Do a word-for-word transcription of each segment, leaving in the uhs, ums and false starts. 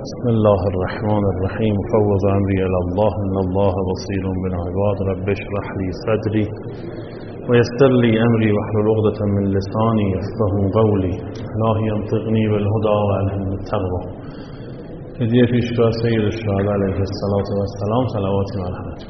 بسم الله الرحمن الرحیم فوض امری الی الله ان الله بصیر بالعباد رب اشرح لی صدری ويسر لي امری واحلل عقدة من لسانی یفقهوا قولی الهی انطقنی بالهدى والهمنی التقوى. هدیه پیشگاه سید الشهداء علیه الصلاة و السلام، صلواتی و رحمت.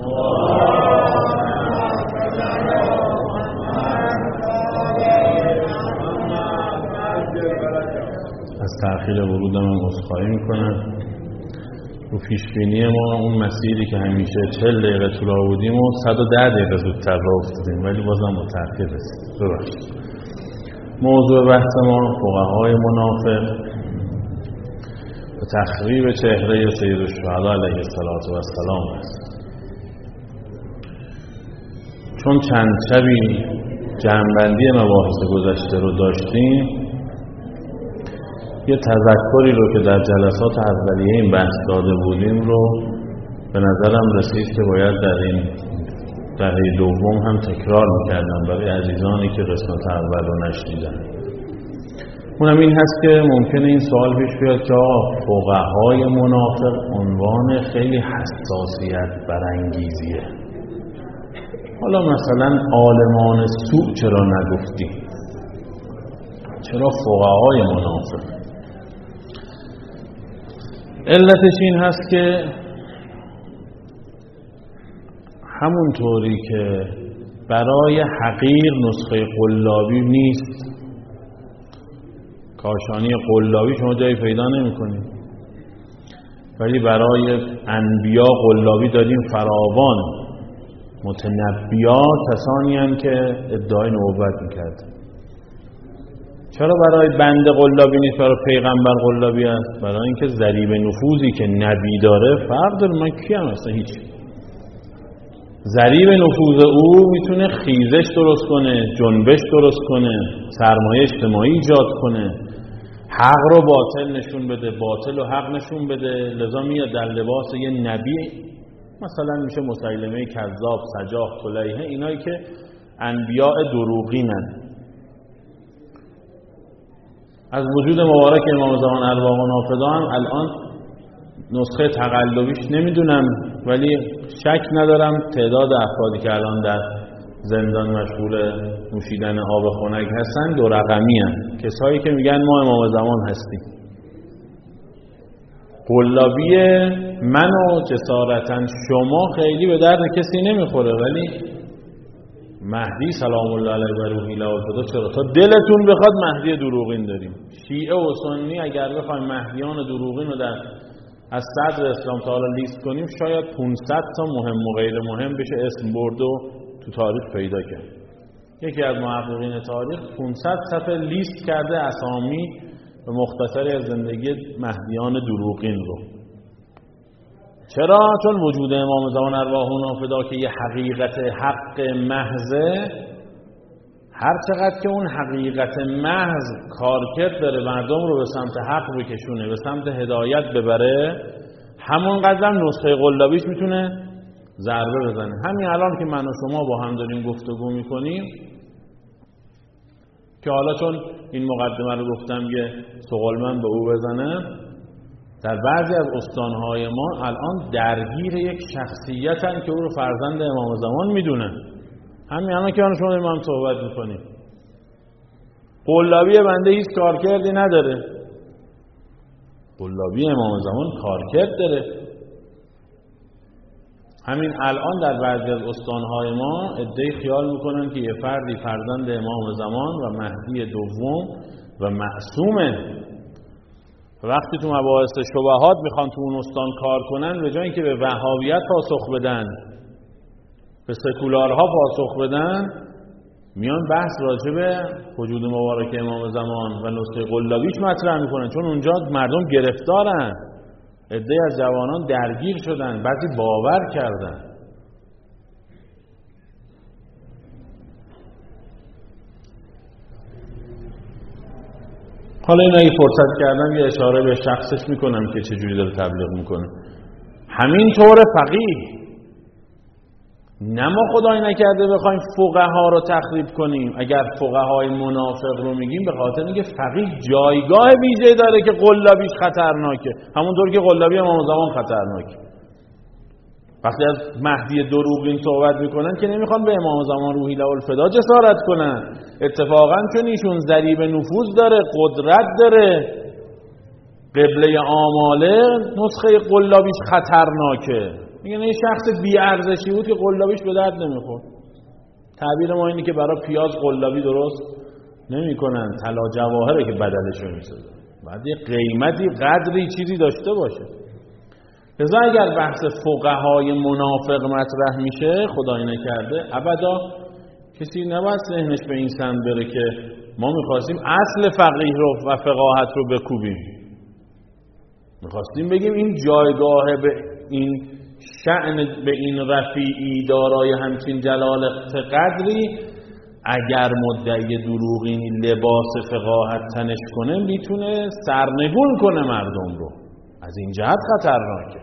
از تأخیر ورودم عذرخواهی میکنم. رو پیشبینی ما اون مسیری که همیشه چهل دقیقه طول بودیم و صد و ده دقیقه زودتر راه افتادیم، ولی بازم با تأخیر رسید. ببخشید. موضوع بحث ما فقهای منافق و تخریب چهره سید الشهداء علیه السلام است. چون چند شبی جمع‌بندی مباحث گذشته رو داشتیم، یه تذکری رو که در جلسات اولیه این بحث داده بودیم رو به نظرم رسید که باید در این دهه دوم هم تکرار میکردم برای عزیزانی که قسمت اول رو نشنیدن. اونم این هست که ممکنه این سوال پیش بیاد که آقا فقهای منافق عنوان خیلی حساسیت برانگیزیه، حالا مثلا عالمان سوء چرا نگفتی؟ چرا فقهای منافق؟ علتش این هست که همونطوری که برای حقیر نسخه قلابی نیست، کاشانی قلابی شما جایی پیدا نمی کنید، ولی برای انبیا قلابی داریم فراوان. متنبیات کسانی هم که ادعای نبوت میکرد. چرا برای بنده قلابی نیست، برای پیغمبر قلابی است؟ برای اینکه ضریب نفوذی که نبی داره فرق داره. من کیم؟ اصلا هیچ. ضریب نفوذ او میتونه خیزش درست کنه، جنبش درست کنه، سرمایه اجتماعی ایجاد کنه، حق رو باطل نشون بده، باطل و حق نشون بده. لذا میاد در لباس یه نبی، مثلا میشه مسیلمه کذاب، سجاح، طلیحه، اینایی که انبیاء دروغینن. از وجود مبارک امام زمان ارواح و نافذان الان نسخه تقلبیش نمیدونم، ولی شک ندارم تعداد افرادی که الان در زندان مشغول نوشیدن آب خنک هستن دو رقمی هستن. کسایی که میگن ما امام زمان هستیم. قلابی من و جسارتا شما خیلی به درد کسی نمیخوره، ولی مهدی سلام الله علیه و روحی القدس چرا؟ تا دلتون بخواد مهدی دروغین داریم. شیعه و سنی اگر بخوایم مهدیان دروغین رو در از صدر اسلام تعالی لیست کنیم، شاید پانصد تا مهم و غیر مهم بشه اسم برد و تو تاریخ پیدا کرد. یکی از محققین تاریخ پانصد صفحه لیست کرده اسامی و مختصری از زندگی مهدیان دروغین رو. چرا؟ چون وجود امام زمان ارواح و نافذا که یه حقیقت حق محضه، هر چقدر که اون حقیقت محض کارکرد داره مردم رو به سمت حق بکشونه، به سمت هدایت ببره، همون قدر نسخه قلابیش میتونه ضربه بزنه. همین الان که من و شما با هم داریم گفتگو میکنیم، که حالا چون این مقدمه رو گفتم یه سقلمن به او بزنه، در بعضی از استانهای ما الان درگیر یک شخصیتن که او رو فرزند امام زمان میدونن. همین الان که شما داریم هم صحبت میکنیم، قلابی بنده هیچ کارکردی نداره، قلابی امام زمان کارکرد داره. همین الان در بعضی از استانهای ما عده‌ای خیال میکنن که یه فردی فرزند امام زمان و مهدی دوم و معصومه. وقتی تو مباحث شبهات میخوان تو اون استان کار کنن، به جای اینکه به وهابیت پاسخ بدن، به سکولارها پاسخ بدن، میان بحث راجع به وجود مبارک امام زمان و نسخه قلابیش مطرح میکنن، چون اونجا مردم گرفتارن. عده‌ای از جوانان درگیر شدن، بعضی باور کردن. حالا این اگه فرصت کردم یه اشاره به شخصش میکنم که چجوری داره تبلیغ میکنه. همین طور فقیه نه ما خدای نکرده بخوایم فقها رو تخریب کنیم. اگر فقهای منافق رو میگیم به خاطر اینکه فقیه جایگاه ویژه داره که قلابیش خطرناکه، همونطور که قلابی امام زمان خطرناکه. وقتی از مهدی دروغین صحبت میکنن که نمیخوان به امام زمان روحی له الفدا جسارت کنن، اتفاقا چون ایشون ذریب نفوذ داره، قدرت داره، قبله آماله، نسخه قلابیش خطرناکه. میگن این شخص بی ارزشی بود که قلابیش به درد نمیخورد. تعبیر ما اینه که برای پیاز قلابی درست نمیکنن، طلا جواهره که بدلشو میسازن، بعد یه قیمتی قدری چیزی داشته باشه. لذا اگر بحث فقهای منافق مطرح میشه، خدای نکرده ابدا کسی نباید ذهنش به این سمت بره که ما میخواستیم اصل فقیه رو و فقاهت رو بکوبیم. میخواستیم بگیم این جایگاه به این شأن به این رفیعی دارای همچین جلالت قدری، اگر مدعی دروغینی لباس فقاهت تنش کنه میتونه سرنگون کنه مردم رو. از این جهت خطرناکه.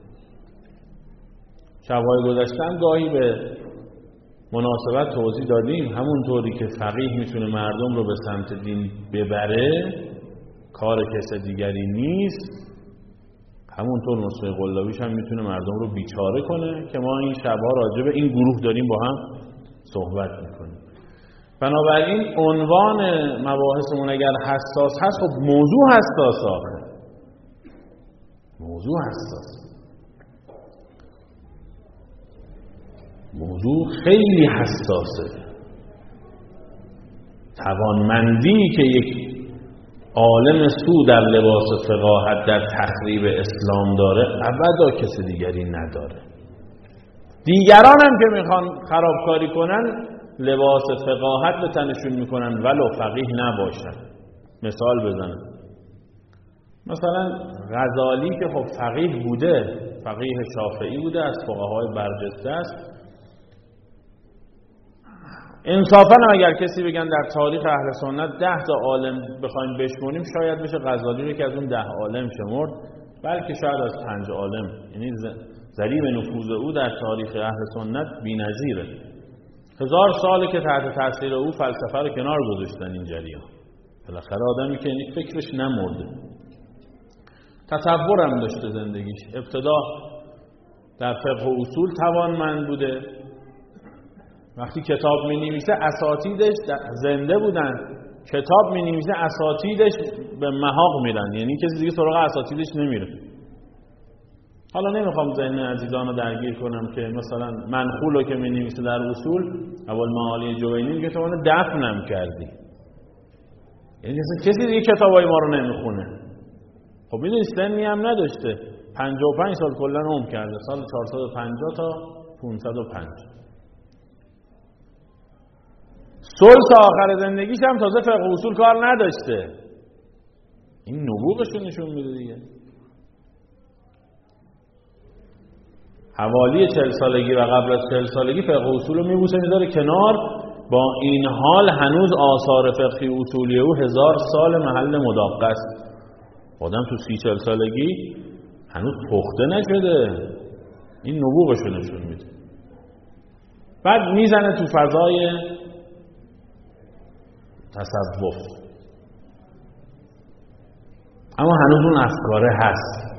شب‌های گذشتن گاهی به مناسبت توضیح دادیم همونطوری که فقیه میتونه مردم رو به سمت دین ببره، کار کس دیگری نیست، همونطور نسخه قلابیش هم میتونه مردم رو بیچاره کنه که ما این شب‌ها راجع به این گروه داریم با هم صحبت میکنیم. بنابراین عنوان مباحثمون اگر حساس هست، خب موضوع حساس آخه موضوع حساس موضوع خیلی حساسه. توانمندی که یک عالم سو در لباس فقاهت در تخریب اسلام داره ابدا کسی دیگری نداره. دیگران هم که میخوان خرابکاری کنن لباس فقاهت به تنشون میکنن ولو فقیه نباشن. مثال بزنم، مثلا غزالی که خب فقیه بوده، فقیه شافعی بوده، از فقهای برجسته است. انصافاً اگر کسی بگن در تاریخ اهل سنت ده تا عالم بخوایم بشمونیم، شاید بشه غزالی رو که از اون ده عالم شمرد، بلکه شاید از پنج عالم. یعنی ذریب نفوذ او در تاریخ اهل سنت بی‌نظیره. هزار ساله که تحت تاثیر او فلسفه رو کنار گذاشتن این جریان. بالاخره آدمی که فکرش نمرده، تطور هم داشته زندگیش. ابتدا در فقه و اصول توانمند بوده، وقتی کتاب می نویسه اساتیدش زنده بودن، کتاب می نویسه اساتیدش به محاق میرن، یعنی کسی دیگه سراغ اساتیدش نمیره. حالا نمیخوام ذهن عزیزان رو درگیر کنم که مثلا منخول رو که می نویسه در اصول اول معالی جوینی میگه تو منو دفنم کردی، یعنی کسی دیگه کتابای ما رو نمیخونه. خب میدونی سنی هم نداشته، پنجاه و پنج سال کلا عمر کرده، سال چهارصد و پنجاه تا پانصد و پنج. ثلث آخر زندگیش هم تازه فقه و اصول کار نداشته. این نبوغش رو نشون میده دیگه. حوالی چهل سالگی و قبل از چهل سالگی فقه و اصول رو میبوسه میذاره کنار. با این حال هنوز آثار فقهی اصولی او هزار سال محل مداقه است. آدم تو سی چهل سالگی هنوز پخته نشده. این نبوغش رو نشون میده. بعد میزنه تو فضای تصوف، اما هنوز اون افکاره هست.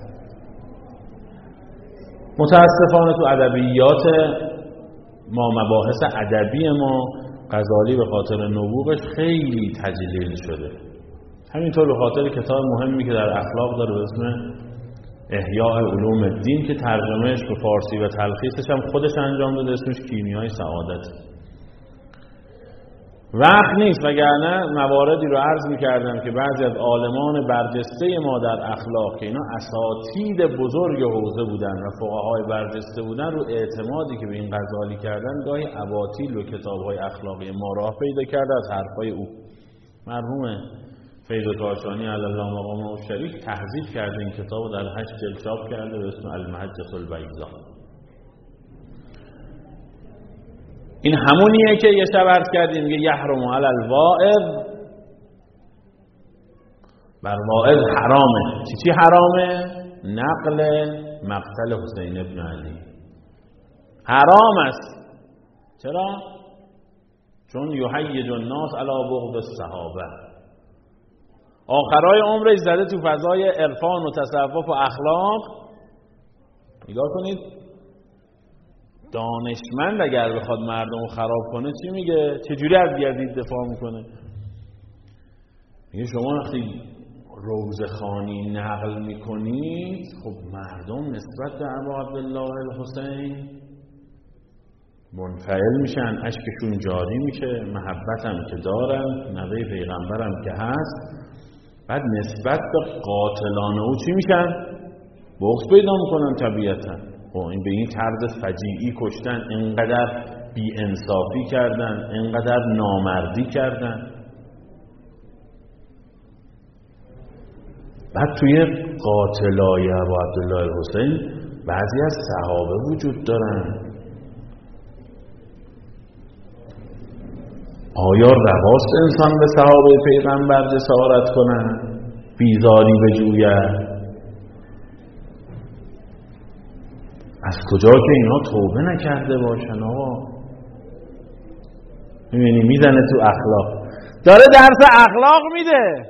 متاسفانه تو ادبیات ما، مباحث ادبی ما، غزالی به خاطر نبوغش خیلی تجلیل شده. همینطور به خاطر کتاب مهمی که در اخلاق داره به اسم احیاء علوم الدین که ترجمهش به فارسی و تلخیصش هم خودش انجام داده، اسمش کیمیای سعادت. وقت نیست وگرنه مواردی رو عرض می‌کردم که بعضی از عالمان برجسته ما در اخلاق که اینا اساتید بزرگ حوزه بودن و فقهای برجسته بودن، رو اعتمادی که به این غزالی کردن گاهی اباطیل و کتاب‌های اخلاقی ما راه پیدا کرده از حرفای او. مرحوم فیض کاشانی علی الله مقامه الشریف تحذیب کرده این کتابو در هشت جلد چاپ کرده به اسم المحجة البیضاء. این همونیه که یه شب عرض کردیم که یحرم علی الواعظ، بر واعظ حرامه. چی چی حرامه؟ نقل مقتل حسین ابن علی حرام است. چرا؟ چون یحیج الناس علی بغض الصحابه، آخرای عمرش زده تو فضای عرفان و تصوف و اخلاق. نگاه کنید دانشمند اگر بخواد مردم رو خراب کنه چی میگه؟ چجوری از یزید دفاع میکنه؟ میگه شما وقتی روزخوانی نقل میکنید، خب مردم نسبت به ابا عبدالله الحسین منفعل میشن، اشکشون جاری میشه، محبت هم که دارن، نوه پیغمبرم که هست، بعد نسبت به قاتلان او چی میشن؟ بغض پیدا میکنن طبیعتا. و این به این طرز فجیعی کشتن، اینقدر بی انصافی کردن، اینقدر نامردی کردن. بعد توی قاتلای ابو عبدالله الحسین بعضی از صحابه وجود دارن. آیا رواست انسان به صحابه پیغمبر جسارت کنن، بیزاری بجوید؟ از کجا که اینا توبه نکرده باشن؟ آقا میبینی میزنه تو اخلاق، داره درس اخلاق میده.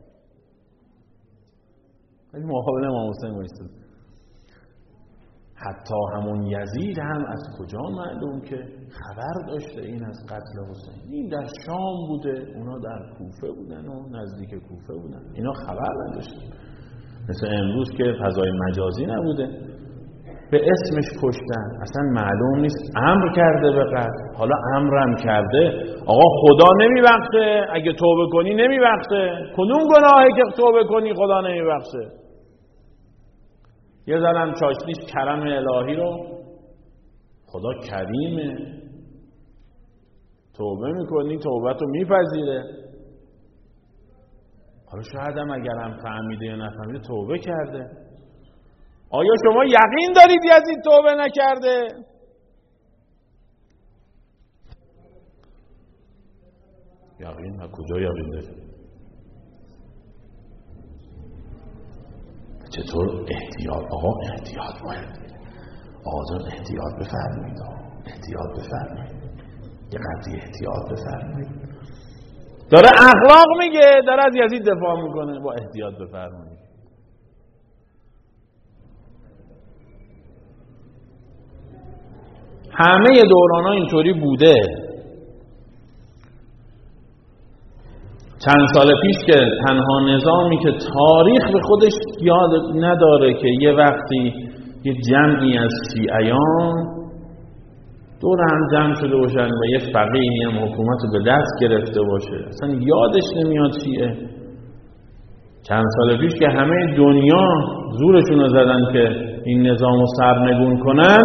این مقابل امام حسین وایساد. حتی همون یزید هم از کجا معلوم که خبر داشته این از قتل حسین؟ این در شام بوده، اونا در کوفه بودن و نزدیک کوفه بودن، اینا خبر نداشتن. مثل امروز که فضای مجازی نبوده، به اسمش کشتن، اصلا معلوم نیست امر کرده به قتل. حالا امرم کرده، آقا خدا نمیبخشه، اگه توبه کنی نمیبخشه. کدوم گناهی که توبه کنی خدا نمیبخشه؟ یه ذرم چاشنیش کرم الهی رو، خدا کریمه، توبه میکنی توبت رو میپذیره. حالا شاید هم اگرم فهمیده یا نفهمیده توبه کرده. آیا شما یقین دارید یزید توبه نکرده؟ یقین؟ کجا یقین دارید؟ چطور احتیاط؟ آقا احتیاط باید، آقا احتیاط بفرمایید، احتیاط بفرمایید، یه قدری احتیاط بفرمایید. داره اخلاق میگه، داره از یزید دفاع میکنه، با احتیاط بفرمایید. همه دوران ها اینطوری بوده. چند سال پیش که تنها نظامی که تاریخ به خودش یاد نداره که یه وقتی یه جمعی از شیعیان دور هم جمع شده باشن و یه فقیهی هم حکومت رو به دست گرفته باشه، اصلا یادش نمیاد چیه. چند سال پیش که همه دنیا زورشون رو زدن که این نظام رو سرنگون کنن،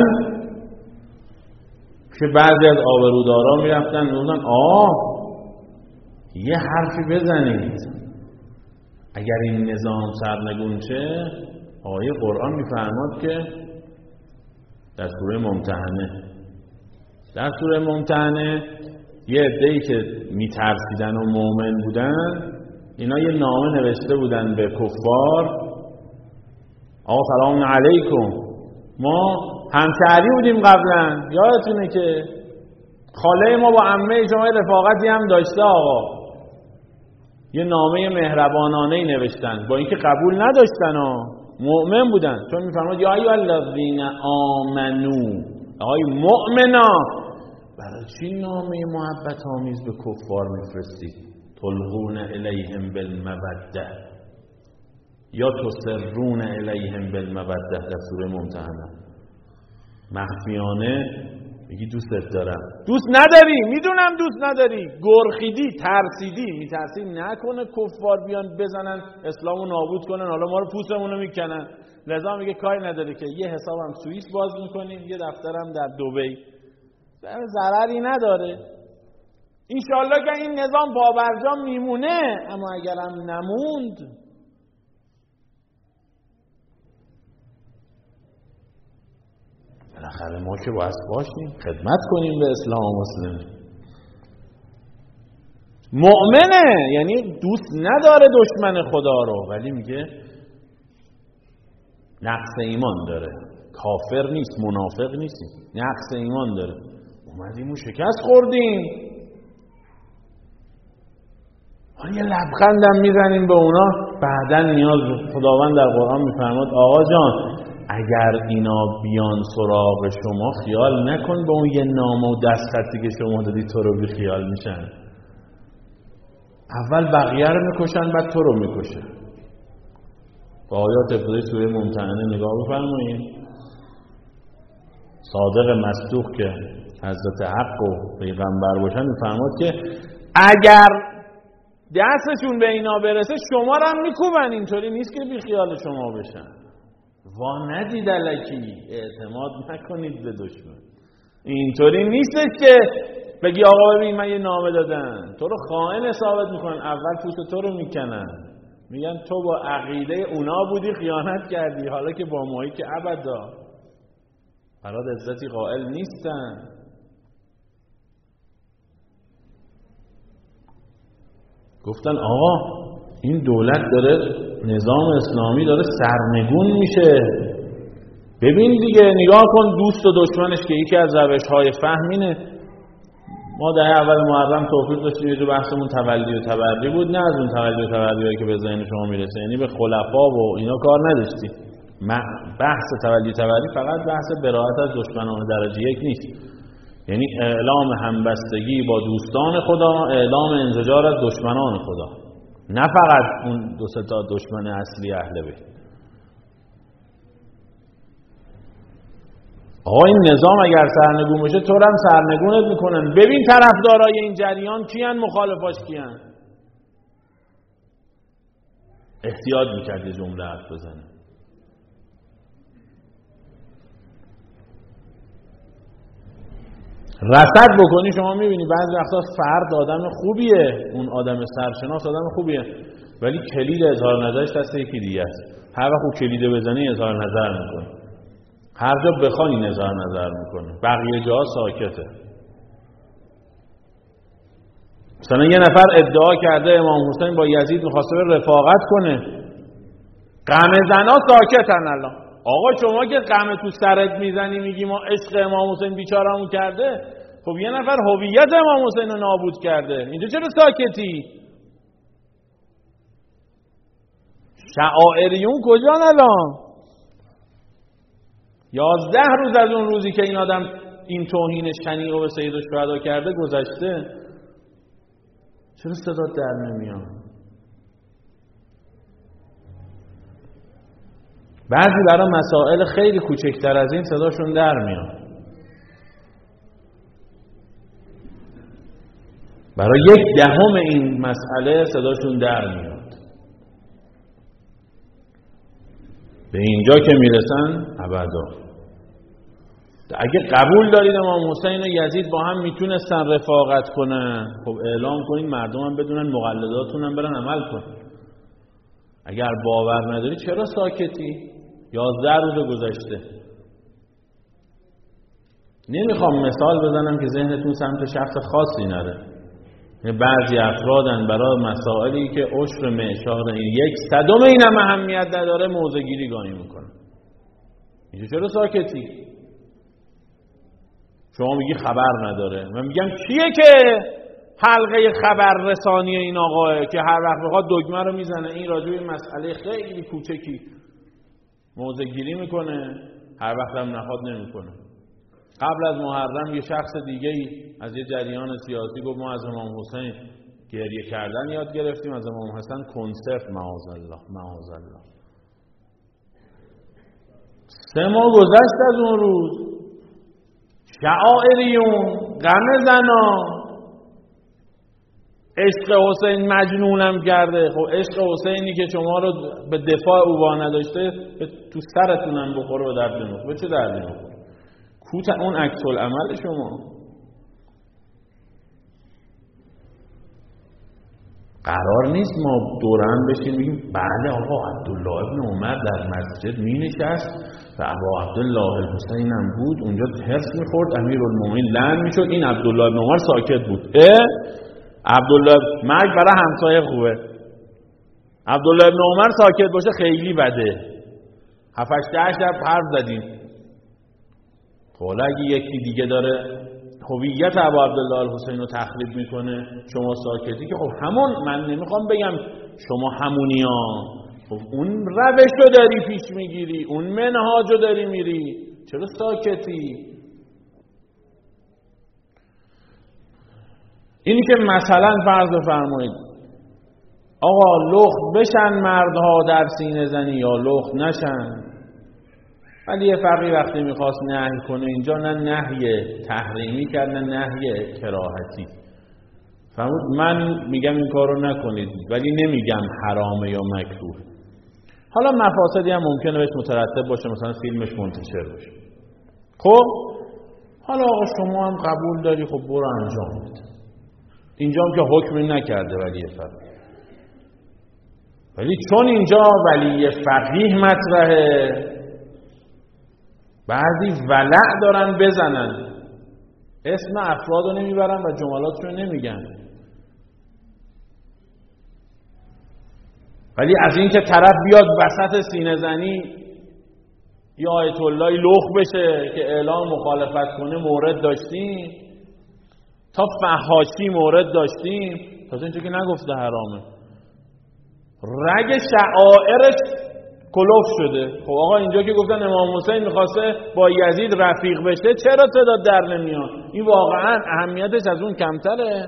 که بعضی از آبرودارا میرفتن میگفتن آه یه حرفی بزنید، اگر این نظام سرنگون شه، آیه قرآن میفرماد که در سوره ممتحنه در سوره ممتحنه یه عده‌ای که میترسیدن و مؤمن بودن، اینا یه نامه نوشته بودن به کفار، آقا سلام علیکم، ما همشهری بودیم قبلا، یادتونه که خاله ما با عمه شما رفاقتی هم داشته، آقا یه نامه مهربانانه‌ای نوشتن، با اینکه قبول نداشتن ها، مؤمن بودن، چون میفرماد یا ایها الذین آمنو، آقای مؤمنا، برای چی نامه محبت آمیز به کفار میفرستید؟ تلقون الیهم بالموده یا تسرون الیهم بالموده در سوره ممتحنه، مخفیانه میگی دوستت دارم، دوست نداری، میدونم دوست نداری، گرخیدی، ترسیدی، میترسی نکنه کفار بیان بزنن اسلامو نابود کنن، حالا ما رو پوستمونو میکنن، لذا میگه کاری نداره که یه حسابم سوئیس باز میکنیم، یه دفترم در دبی، ضرری نداره، انشالله که این نظام پابرجا میمونه. اما اگرم نموند، بالاخره ما که باید باشیم خدمت کنیم به اسلام و مسلم. مؤمنه، یعنی دوست نداره دشمن خدا رو، ولی میگه نقص ایمان داره، کافر نیست، منافق نیست، نقص ایمان داره. اومدیم و شکست خوردیم. حالا یه لبخندم میزنیم به اونا، بعدن نیاز خداوند در قرآن میفرماد آقا جان اگر اینا بیان سراغ شما خیال نکن به اون یه نامه و دستخطی که شما دادی تو رو بی خیال میشن. اول بقیه رو میکشن بعد تو رو میکشن. با آیات ابتدای سوره ممتحنه نگاه بفرمایید. صادق مصدوق که حضرت حق و پیغمبر باشن میفرماد که اگر دستشون به اینا برسه شما رو هم میکوبن. اینطوری نیست که بی خیال شما بشن. وا ندید الکی، اعتماد نکنید به دشمن. اینطوری نیستش که بگی آقا ببین من یه نامه دادن تو رو خائن ثابت میکنن، اول پوست تو رو میکنن، میگن تو با عقیده اونا بودی خیانت کردی، حالا که با مایی که ابدا برات عزتی قائل نیستن. گفتن آقا این دولت داره نظام اسلامی داره سرنگون میشه. ببین دیگه نگاه کن دوست و دشمنش که یکی از روش‌های فهمینه. ما در اول محرم توفیق داشتیم یه جو بحثمون تولی و تبری بود، نه از اون تولی و تبریایی که به ذهن شما میرسه، یعنی به خلفا و اینا کار نداشتیم. بحث تولی و تبری فقط بحث براءت از دشمنان درجه یک نیست، یعنی اعلام همبستگی با دوستان خدا، اعلام انزجار از دشمنان خدا، نه فقط اون دو سه تا دشمن اصلی اهل بیت. آقا این نظام اگر سرنگون بشه تو هم سرنگونت میکنن. ببین طرفدارای این جریان کیان، مخالفاش کیان. احتیاط میکرد یه جمله حرف بزنه. رصد بکنی شما میبینی بعضی وقتا فرد آدم خوبیه، اون آدم سرشناس آدم خوبیه، ولی کلید اظهار نظرش دست یکی دیگه است. هر وقت اون کلیده بزنی اظهار نظر میکنه، هر جا بخوانی اظهار نظر میکنه، بقیه جاها ساکته. مثلا یه نفر ادعا کرده امام حسین با یزید میخواسته به رفاقت کنه، غم زنا ساکتن. الان آقا شما که غم تو سرت میزنی میگی ما عشق امام حسین بیچاره‌مون کرده، خب یه نفر هویت امام حسین رو نابود کرده، اینجا چرا ساکتی؟ شعائریون کجان الان؟ یازده روز از اون روزی که این آدم این توهین شنیع به سید الشهدا کرده گذشته، چرا صدا در نمیاد؟ بعضی برای مسائل خیلی کوچکتر از این صداشون در میاد. برای یک دهم این مسئله صداشون در میاد. به اینجا که میرسن ابدا. اگه قبول دارید امام حسین و یزید با هم میتونستن رفاقت کنن، خب اعلام کنین مردم هم بدونن، مقلداتون هم برن عمل کنن. اگر باور نداری چرا ساکتی؟ یازده روز گذشته. نمیخوام مثال بزنم که ذهنتون سمت شخص خاصی نره. بعضی افرادن برای مسائلی که عشر معشار این یک صدم این هم اهمیت نداره موضع گیری گانی میکنه. اینجا چرا ساکتی؟ شما میگی خبر نداره. من میگم کیه که حلقه خبر رسانی این آقاه که هر وقت بخواد دگمه رو میزنه، این راجع به مسئله خیلی کوچکی موضع گیری میکنه، هر وقت هم نخواد نمیکنه. قبل از محرم یه شخص دیگه ای از یه جریان سیاسی گفت ما از امام حسین گریه کردن یاد گرفتیم، از امام حسین کنسرت معاذ الله معاذ الله. سه ماه گذشت از اون روز. شعائریون، غم زنا، عشق حسین مجنونم کرده. خب عشق حسینی که شما رو به دفاع او وا نداشته تو سرتونم بخوره و درد نمیخوره. به چه دردی میخوره؟ کوت اون عکس العمل شما. قرار نیست ما دوران بشیم بگیم بله آقا عبدالله ابن عمر در مسجد می نشست و ابا عبدالله الحسین هم بود اونجا حرص میخورد امیرالمومنین لعن میشد، این عبدالله ابن عمر ساکت بود. اه عبدالله مرگ برای همسایه خوبه، عبدالله ابن عمر ساکت باشه خیلی بده. هفتش ده شب حرف زدیم. خب اگه یکی دیگه داره هویت ابو عبدالله الحسین رو تخریب میکنه شما ساکتی که خب همون، من نمیخوام بگم شما همونی ها، خب اون روش رو داری پیش میگیری، اون منهاج رو داری میری، چرا ساکتی؟ اینی که مثلا فرض بفرمایید آقا لخت بشن مردها در سینه زنی یا لخت نشن، ولی یه فقیه وقتی میخواست نهی کنه اینجا نه نهی تحریمی کرد نه نهی کراهتی، فرمود من میگم این کار رو نکنید ولی نمیگم حرامه یا مکروه. حالا مفاسدی هم ممکنه بهش مترتب باشه، مثلا فیلمش منتشر بشه. خب حالا آقا شما هم قبول داری، خب برو انجام بده. اینجا هم که حکمی نکرده ولی فقیه، ولی چون اینجا ولی فقیه مطرحه بعضی ولع دارن بزنن، اسم افراد رو نمیبرن و جملاتشون نمیگن، ولی از این که طرف بیاد وسط سینه زنی یا آیت الله لخ بشه که اعلام مخالفت کنه مورد داشتیم، تا فحاشی مورد داشتیم، تا اینجا که نگفته حرامه، رگ شعائرش کلوف شده. خب آقا اینجا که گفتن امام حسین میخواسته با یزید رفیق بشه، چرا تعداد در نمیاد؟ این واقعا اهمیتش از اون کمتره؟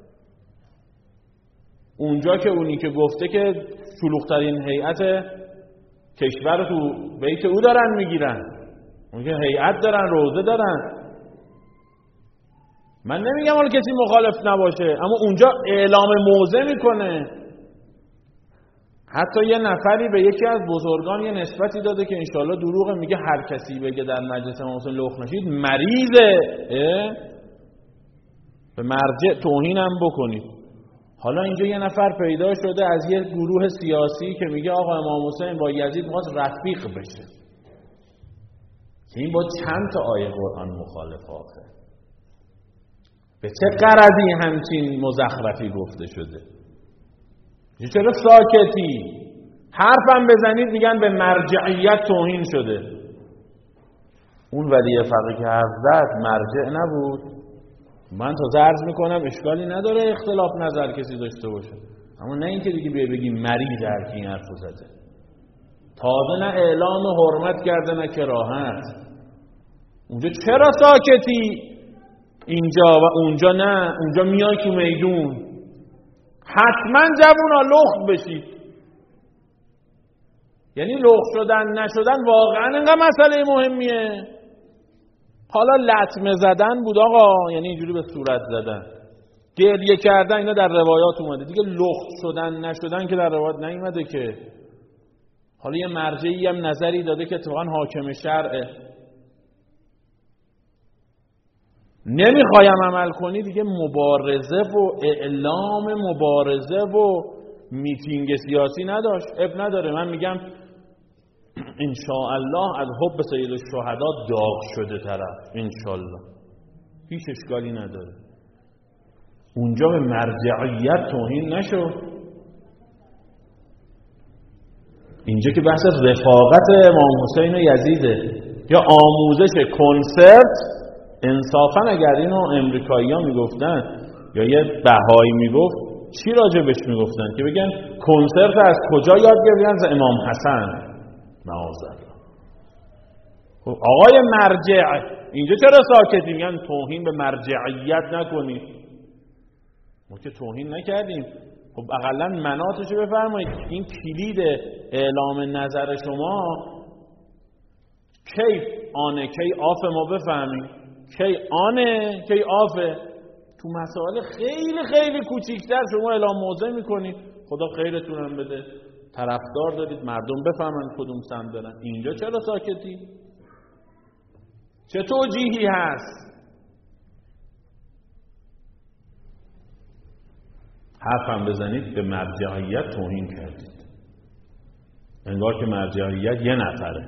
اونجا که اونی که گفته که شلوغ‌ترین هیئت کشور تو بیت او دارن میگیرن، اون که هیئت دارن، روزه دارن. من نمیگم حالا کسی مخالف نباشه، اما اونجا اعلام موضع میکنه. حتی یه نفری به یکی از بزرگان یه نسبتی داده که انشالله دروغه، میگه هر کسی بگه در مجلس امام حسین لخت نشید مریضه، به مرجع توهین هم بکنید. حالا اینجا یه نفر پیدا شده از یه گروه سیاسی که میگه آقا امام حسین با یزید میخواست رفیق بشه. این با چند تا آیه قرآن مخالف آخه؟ به چه غرضی همچین مزخرفی گفته شده؟ چرا ساکتی؟ حرفم بزنید میگن به مرجعیت توهین شده. اون ولی فقیه که حرف زد مرجع نبود. من تا عرض میکنم اشکالی نداره اختلاف نظر کسی داشته باشه، اما نه اینکه دیگه بیای بگی مریض هر کی این حرفو زده. تازه نه اعلام حرمت کرده نه کراهت. اونجا چرا ساکتی؟ اینجا و اونجا نه. اونجا میای تو میدون حتما جوونا لخت بشید. یعنی لخت شدن نشدن واقعا اینقدر مسئله مهمیه؟ حالا لطمه زدن بود آقا، یعنی اینجوری به صورت زدن، گریه کردن، اینا در روایات اومده دیگه. لخت شدن نشدن که در روایات نیومده که. حالا یه مرجعی هم نظری داده که اتفاقا حاکم شرعه، نمیخوایم عمل کنی دیگه مبارزه و اعلام مبارزه و میتینگ سیاسی نداشت. اب نداره. من میگم انشاءالله از حب سید الشهدا داغ شده طرف، انشاءالله هیچ اشکالی نداره. اونجا به مرجعیت توهین نشو. اینجا که بحث رفاقت امام حسین و یزیده یا آموزش کنسرت. انصافا اگر اینو امریکایی ها میگفتن یا یه بهایی میگفت چی راجبش میگفتن؟ که بگن کنسرت از کجا یاد گرفتن؟ از امام حسن معاذالله. خب آقای مرجع اینجا چرا ساکتی؟ میگن توهین به مرجعیت نکنید. ما که توهین نکردیم. خب اقلا مناطشو بفرمایید. این کلید اعلام نظر شما کی آنه کی آفه ما بفهمیم. کی آنه کی آفه. تو مسائل خیلی خیلی کوچیکتر شما اعلام موضع میکنید، خدا خیرتون هم بده، طرفدار دارید، مردم بفهمن کدوم سمت دارن. اینجا چرا ساکتی؟ چه توجیهی هست؟ حرفم بزنید به مرجعیت توهین کردید، انگار که مرجعیت یه نفره.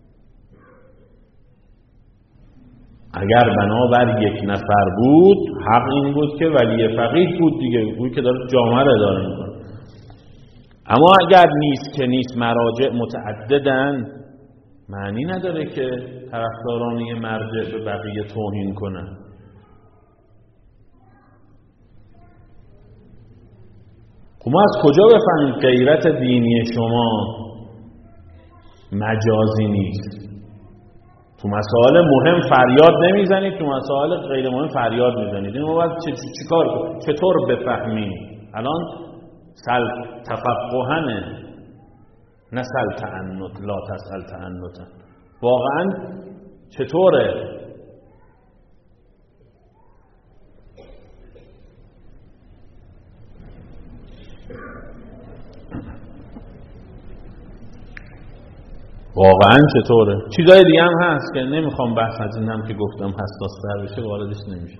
اگر بنابر یک نفر بود حق این بود که ولی فقیه بود دیگه، اون که داره جامعه رو اداره میکنه. اما اگر نیست که نیست، مراجع متعددن، معنی نداره که طرفداران یه مرجع به بقیه توهین کنن. خب ما از کجا بفهمیم غیرت دینی شما مجازی نیست؟ تو مسائل مهم فریاد نمیزنید، تو مسائل غیر مهم فریاد میزنید. این ما باید چه چی کار چطور بفهمیم؟ الان سل تفقهنه، نه سل تعنت، لا تسأل تعنتا. واقعا چطوره؟ واقعا چطوره؟ چیزای دیگه هم هست که نمیخوام بحث از این هم که گفتم حساس تر بشه واردش نمیشه.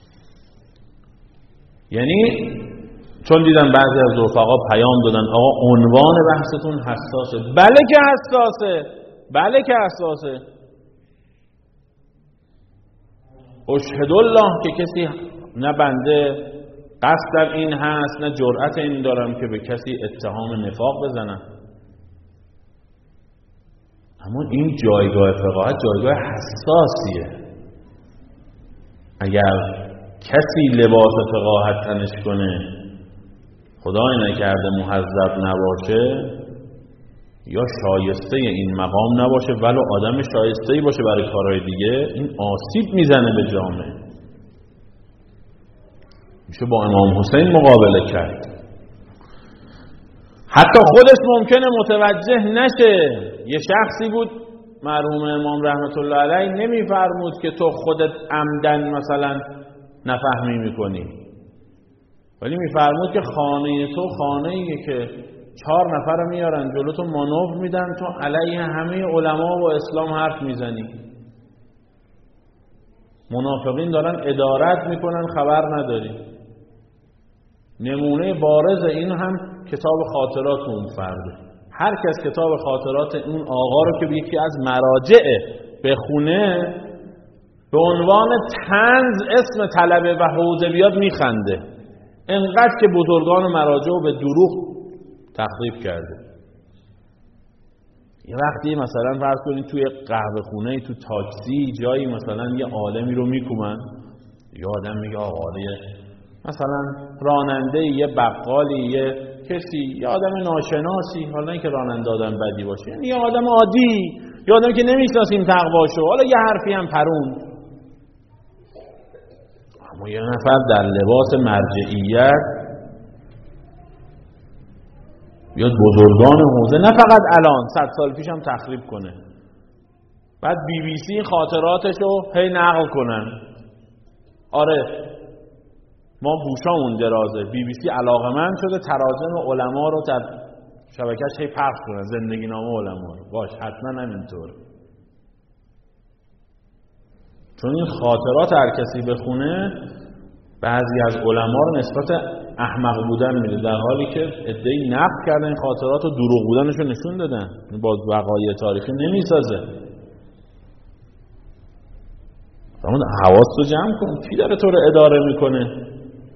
یعنی چون دیدم بعضی از رفقا پیام دادن آقا عنوان بحثتون حساسه. بله که حساسه، بله که حساسه. اشهد الله که کسی نه بنده قصدم این هست نه جرأت این دارم که به کسی اتهام نفاق بزنم، اما این جایگاه فقاهت جایگاه حساسیه. اگر کسی لباس فقاهت تنش کنه خدای نکرده مهذب نباشه یا شایسته این مقام نباشه ولو آدم شایسته‌ای باشه برای کارهای دیگه، این آسیب میزنه به جامعه. میشه با امام حسین مقابله کرد. حتی خودش ممکنه متوجه نشه. یه شخصی بود مرحوم امام رحمت الله علیه نمیفرمود که تو خودت عمدن مثلا نفهمی میکنی، ولی میفرمود که خانه تو خانه ایه که چهار نفر رو میارن جلو تو مانور میدن، تو علیه همه علما و اسلام حرف میزنی. منافقین دارن ادارت میکنن خبر نداری. نمونه بارز این هم کتاب خاطرات اون فرده. هر کس کتاب خاطرات اون آقا رو که به یکی از مراجع بخونه به عنوان طنز اسم طلبه و حوزه بیاد میخنده، انقدر که بزرگان مراجع رو به دروغ تخریب کرده. یه وقتی مثلا فرض کنید توی قهوه خونه، تو تاکسی جایی مثلا یه عالمی رو میکومن، یه آدم میگه آقا مثلا راننده یه بقالی یه کسی یه آدم ناشناسی، حالا اینکه راننده آدم بدی باشه، یعنی یه آدم عادی، یه آدمی که نمیشناسیم تقواشو، حالا یه حرفی هم پرون، اما یه نفر در لباس مرجعیت بیاد بزرگان حوزه نه فقط الان صد سال پیش هم تخریب کنه، بعد بی بی سی خاطراتشو هی نقل کنن. آره ما بوشامون درازه، بی بی سی علاقمند شده تراجم علما رو در شبکه‌اش هی پخش کنه، زندگی نامه علما رو. باش حتما همینطور، چون این خاطرات هر کسی بخونه بعضی از علما رو نسبت احمق بودن میده، در حالی که ادعی نقد کردن این خاطرات و دروغ بودنش رو نشون دادن، با وقایع تاریخی نمیسازه. اما حواس رو جمع کن، کی داره تو رو اداره میکنه؟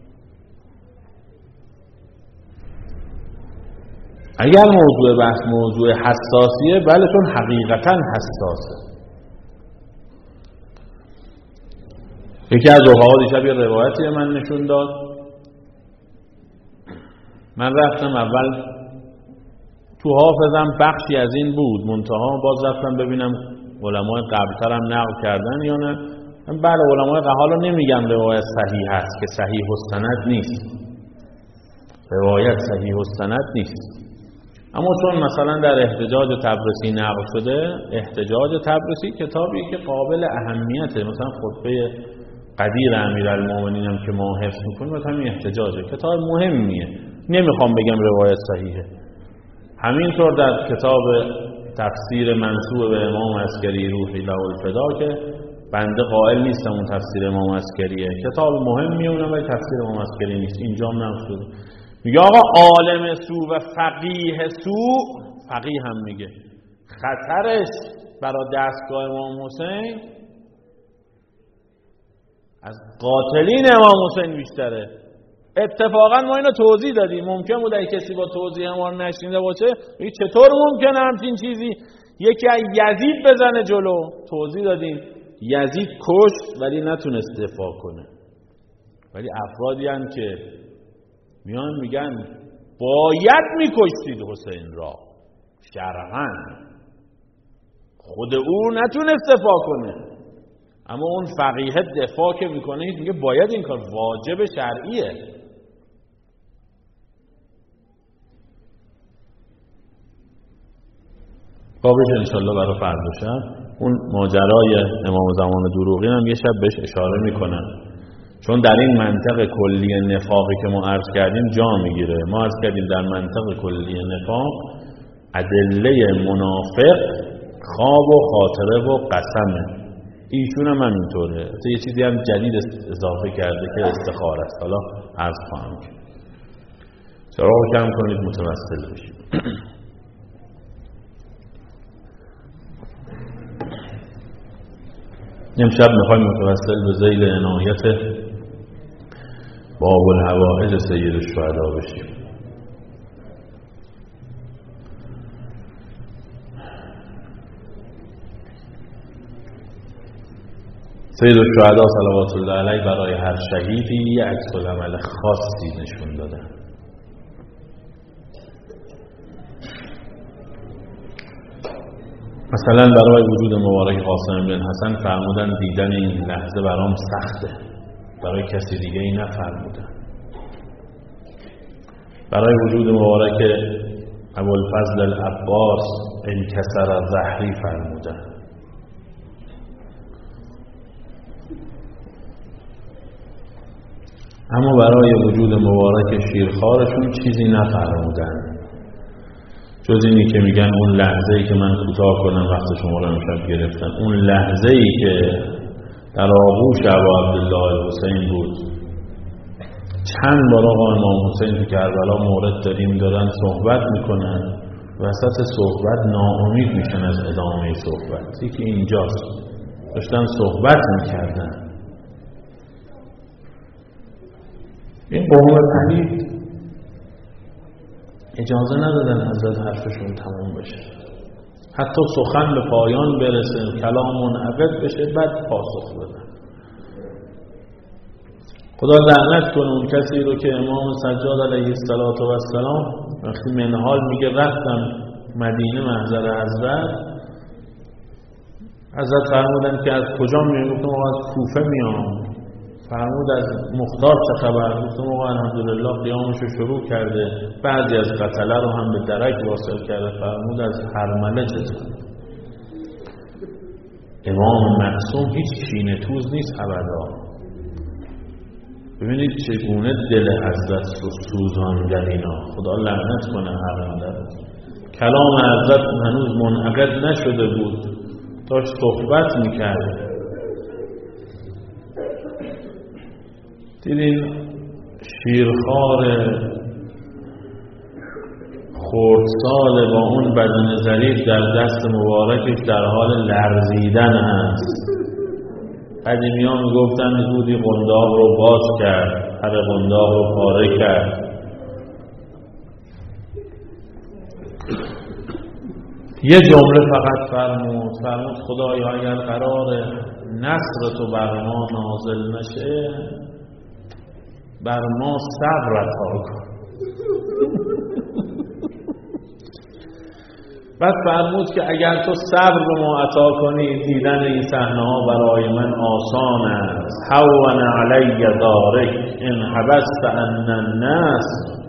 اگر موضوع بحث موضوع حساسیه، بله چون حقیقتا حساسه. یکی از رفقا دیشب یه روایتی من نشون داد. من رفتم اول تو حافظم بخشی از این بود، منتها باز رفتم ببینم علمای قبلترم نقل کردن یا نه. من بله علمای قبل، حالا نمیگم روایت صحیح هست که صحیح السند نیست، روایت صحیح السند نیست، اما چون مثلا در احتجاج تبرسی نقل شده، احتجاج تبرسی کتابی که قابل اهمیته، مثلا خطبه قدیر امیرالمومنین هم که ما حفظ میکنیم مثلا این احتجاجه، کتاب مهمیه، نمیخوام بگم روایت صحیحه. همینطور در کتاب تفسیر منسوب به امام عسکری روحی له الفدا که بنده قائل نیستم اون تفسیر امام عسکریه، کتاب مهمیه اونم، ولی تفسیر امام عسکری نیست، اینجا هم نقل شده. میگه آقا عالم سو و فقیه سو، فقیه هم میگه خطرش برای دستگاه امام حسین از قاتلین امام حسین بیشتره. اتفاقا ما اینو توضیح دادیم، ممکن بود اگه کسی با توضیح ما رو نشنیده باشه بگه چطور ممکنه همچین چیزی یکی از یزید بزنه جلو. توضیح دادیم یزید کشت ولی نتونست دفاع کنه، ولی افرادی هستند که میان میگن باید میکشتید حسین را شرعاً. خود او نتونست دفاع کنه، اما اون فقیه دفاع که میکنه میگه باید این کار، واجب شرعیه. بابش انشالله برای فردا شب اون ماجرای امام زمان دروغین هم یه شب بهش اشاره میکنن، چون در این منطق کلی نفاقی که ما عرض کردیم جا میگیره. ما عرض کردیم در منطق کلی نفاق ادله منافق خواب و خاطره و قسمه، ایشون هم همینطوره. یه چیزی هم جدید اضافه کرده که استخاره است، حالا عرض خواهم کرد. چراغ کم کنید متوسل بشید. امشب میخوایم متوسل به ذیل عنایت باب الحوائج سید الشهدا بشیم. سید الشهدا صلوات الله علیه برای هر شهیدی یک عکس العمل خاصی نشون دادن. مثلا برای وجود مبارک قاسم بن حسن فرمودن دیدن این لحظه برام سخته، برای کسی دیگه ای نفرمودن. برای وجود مبارک ابوالفضل العباس انکسر ظهری فرمودن. اما برای وجود مبارک شیرخوارشون چیزی نفرمودن جز اینی که میگن اون لحظه‌ای که من کوتاه کنم وقت شما رو امشب گرفتن، اون لحظه‌ای که در آغوش ابا عبدالله حسین بود. چند بار آقا امام حسین تو کربلا مورد داریم دارن صحبت میکنن، وسط صحبت ناامید میشن از ادامه صحبت. یکی اینجاست داشتن صحبت میکردن، این قوم پلید اجازه ندادن حضرت حرفشون تمام بشه، حتی سخن به پایان برسه، کلام منعقد بشه، بعد پاسخ بدن. خدا لعنت کنه اون کسی رو که امام سجاد علیه السلام وقتی منهال میگه رفتم مدینه محضر حضرت، حضرت فرمودن که از کجا میام؟ گفتم آقا از کوفه میام. فرمود از مختار چه خبر؟ گفتم آقا الحمدلله قیامش رو شروع کرده، بعضی از قتله رو هم به درک واصل کرده. فرمود از هرمله چطور؟ امام معصوم هیچ کینه توز نیست ابدا. ببینید چگونه دل حضرت رو سوزاندن اینا. خدا لعنت کنه هرمله. کلام حضرت هنوز منعقد نشده بود، داشت صحبت میکرد. دیدین شیرخوار خردسال با اون بدن ظریف در دست مبارکش در حال لرزیدن است. قدیمیان میگفتن زودی قنداق رو باز کرد، پر قنداق رو پاره کرد. یه جمله فقط فرمود، فرمود خدایا اگر قرار نصر تو بر ما نازل نشه، بر ما صبر عطا کن. بعد فرمود که اگر تو صبر به ما عطا کنی، دیدن این صحنه ها برای من آسان است. هون علی ذلک ان حبست عن الناس.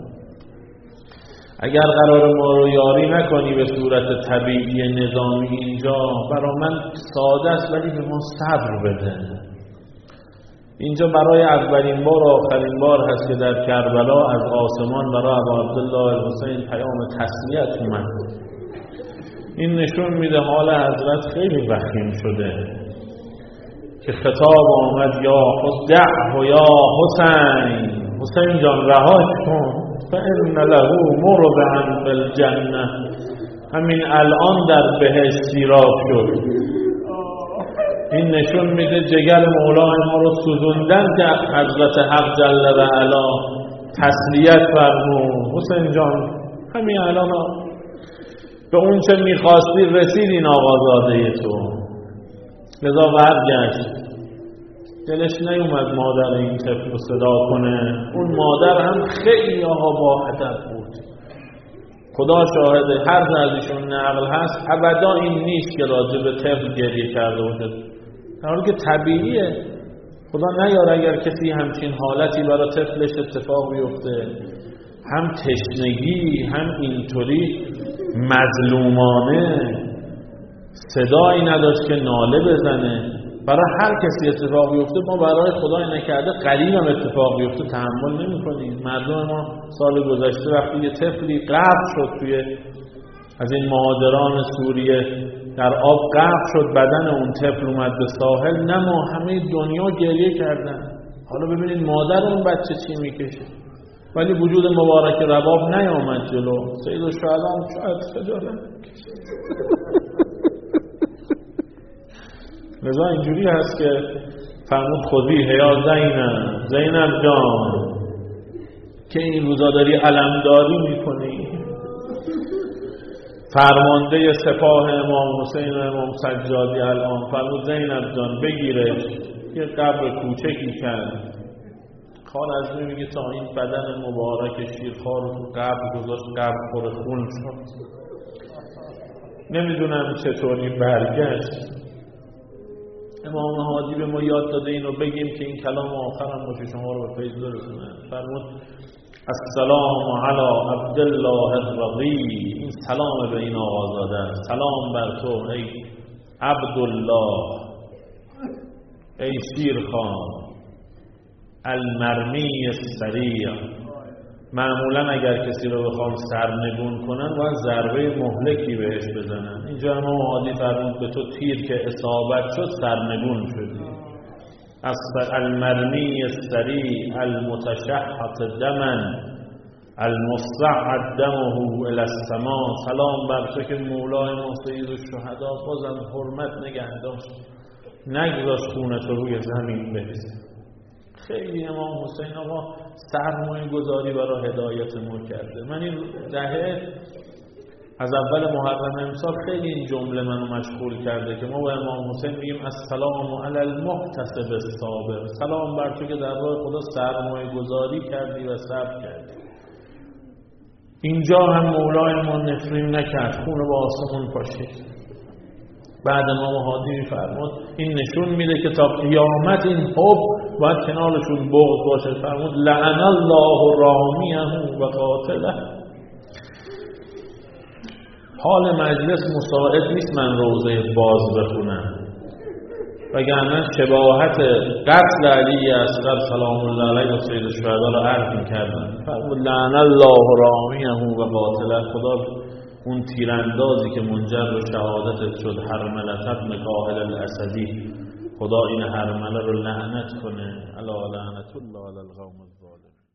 اگر قرار ما رو یاری نکنی به صورت طبیعی نظامی اینجا، برای من ساده است ولی به ما صبر بده. اینجا برای اولین بار و آخرین بار هست که در کربلا از آسمان برای ابا عبدالله حسین پیام تسلیت اومد. این نشون میده حال حضرت خیلی وخیم شده که خطاب آمد یا دعه یا حسین، حسین جان رهاش کن، فإن له مرضعا فی الجنه. همین الان در بهشت سیراب شد. این نشون میده جگر مولای ما رو سوزوندن که حضرت حق جل و علا تسلیت فرمود. حسین جان همین الان به اون چه میخواستی رسید این آقازاده تو. لذا برگشت، دلش نیومد مادر این طفل رو صدا کنه. اون مادر هم خیلی آقا با ادب بود، خدا شاهده هر ازشون نقل هست ابدا این نیست که راجع به طفل گریه کرده باشه، در حالی که طبیعیه. خدا نیاره اگر کسی همچین حالتی برای طفلش اتفاق بیفته، هم تشنگی هم اینطوری مظلومانه صدایی نداشت که ناله بزنه، برای هر کسی اتفاق بیفته ما برای خدا نکرده قریبم اتفاق بیفته تحمل نمی‌کنیم. مردم ما سال گذشته وقتی یه طفلی غرق شد توی از این مهاجران سوریه در آب غرق شد، بدن اون طفل اومد به ساحل، نه ما همه دنیا گریه کردن. حالا ببینید مادر اون بچه چی میکشه، ولی وجود مبارک رباب نیامد جلو. سید الشهدا شاید خجالت لذا اینجوری هست که فرمود خودی هیا زینب، زینب جان که این روزا داری علمداری میکنی، فرمانده سپاه امام حسین و امام سجادی الان، فرمود زینب جان بگیرش. یه قبر کوچکی کرد، خوارزمی میگه تا این بدن مبارک شیرخوار رو تو قبر گذاشت، قبر پر خون شد. نمیدونم چطوری برگشت. امام هادی به ما یاد داده اینو بگیم که این کلام آخرم باشه شما رو به فیض برسونه. فرمود السلام علی عبدالله الرضی، این سلام به این آقازاده، سلام بر تو ای عبدالله، ای شیرخوان المرمی السریع. معمولا اگر کسی رو بخوام سرنگون کنن باید ضربه مهلکی بهش بزنن. اینجا امام هادی فرمود به تو تیر که اصابت شد سرنگون شدی. المرمی السریع المتشحط دما المصعد دمه الی السماء. سلام بر تو که مولای ما سید الشهدا بازم حرمت نگه داشت، نگذاشت خونت رو روی زمین بریزه. خیلی امام حسین آقا سرمایه گذاری برای هدایت ما کرده. من این دهه از اول محرم امسال خیلی این جمله منو مشغول کرده که ما با امام حسین میگیم السلام علی المحتسب الصابر، سلام بر تو که در راه خدا سرمایه گذاری کردی و صبر کردی. اینجا هم مولای ما نفرین نکرد، خون با آسمون پاشید. بعد امام هادی میفرمود این نشون میده که تا قیامت این حب باید کنارشون بغض باشه. فرمود لعن الله رامیه و قاتله. حال مجلس مساعد نیست من روضه باز بخونم، وگرنه شباهت قتل علی اصغر سلام الله علیه و سید الشهدا را عرض می‌کردم. فرمود لعن الله رامیه و قاتله. خدا اون تیراندازی که منجر به شهادتت شد حرمله ابن کاهل الاسدی، خدا این حرمله رو لعنت کنه. الا لعنت الله علی القوم الظالمین.